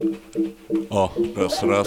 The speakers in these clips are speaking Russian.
О, раз.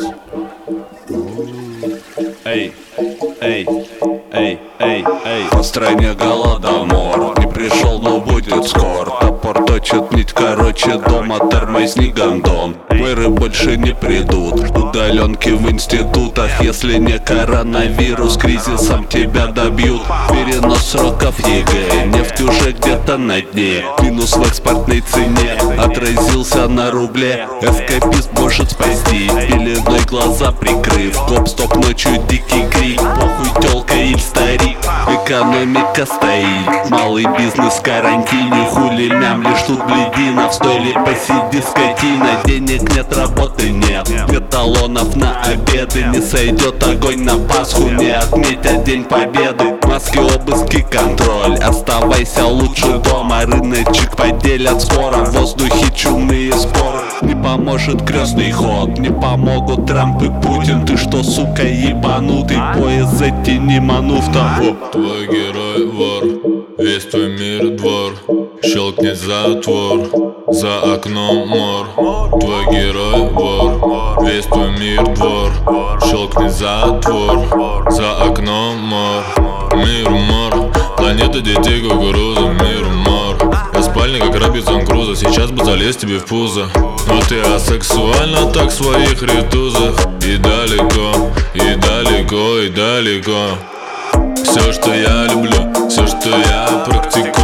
Эй, эй, эй, эй, эй. По стране голодомор не пришел, но будет скоро. Топор точит нить, короче, дома тормозни, гондон. Мэры больше не придут, удаленки в институтах. Если не коронавирус, кризисом тебя добьют. Перенос сроков ЕГЭ, нефть уже где-то на дне. Минус в экспортной цене отразился на рубле. Эскапист может спасти, пеленой глаза прикрыв. Гоп-стоп ночью дикий крик, похуй тёлка или старик. Экономика стоит, малый бизнес в карантине. Хули мямлишь, тут бледина, в стойле посиди, скотина. Денег нет, работы нет, нет талонов на обеды. Не сойдет огонь на Пасху, не отметят День Победы. Маски, обыски, контроль, оставайся лучше дома. Рыночек поделят скоро, в воздухе чумные споры. Не поможет крестный ход, не помогут Трамп и Путин. Ты что, сука, ебанутый, поезд затяни, манув того. Твой герой вор, весь твой мир двор. Щелкнет затвор, за окном мор. Твой герой вор, весь твой мир двор. Щелкнет затвор, за окном мор. Мир мор, планета детей кукуруза, мир мор. Я спальня как Робинсон Крузо, сейчас бы залезть тебе в пузо. Но ты асексуально так в своих ритузах. И далеко, и далеко, и далеко. Все, что я люблю, все, что я практикую.